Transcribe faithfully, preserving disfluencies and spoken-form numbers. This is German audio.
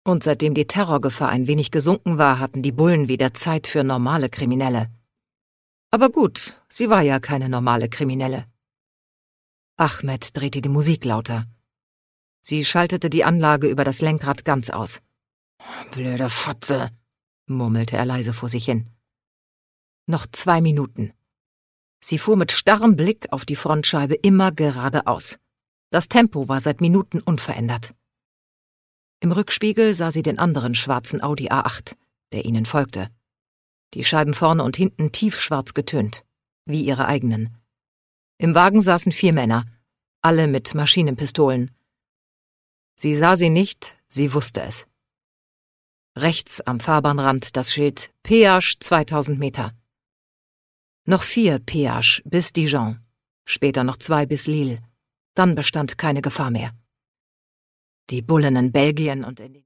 Und seitdem die Terrorgefahr ein wenig gesunken war, hatten die Bullen wieder Zeit für normale Kriminelle. Aber gut, sie war ja keine normale Kriminelle. Ahmed drehte die Musik lauter. Sie schaltete die Anlage über das Lenkrad ganz aus. »Blöde Fotze«, murmelte er leise vor sich hin. Noch zwei Minuten. Sie fuhr mit starrem Blick auf die Frontscheibe immer geradeaus. Das Tempo war seit Minuten unverändert. Im Rückspiegel sah sie den anderen schwarzen Audi A acht, der ihnen folgte. Die Scheiben vorne und hinten tiefschwarz getönt, wie ihre eigenen. Im Wagen saßen vier Männer, alle mit Maschinenpistolen. Sie sah sie nicht, sie wusste es. Rechts am Fahrbahnrand das Schild Péage zweitausend Meter. Noch vier Péage bis Dijon, später noch zwei bis Lille. Dann bestand keine Gefahr mehr. Die Bullen in Belgien und in den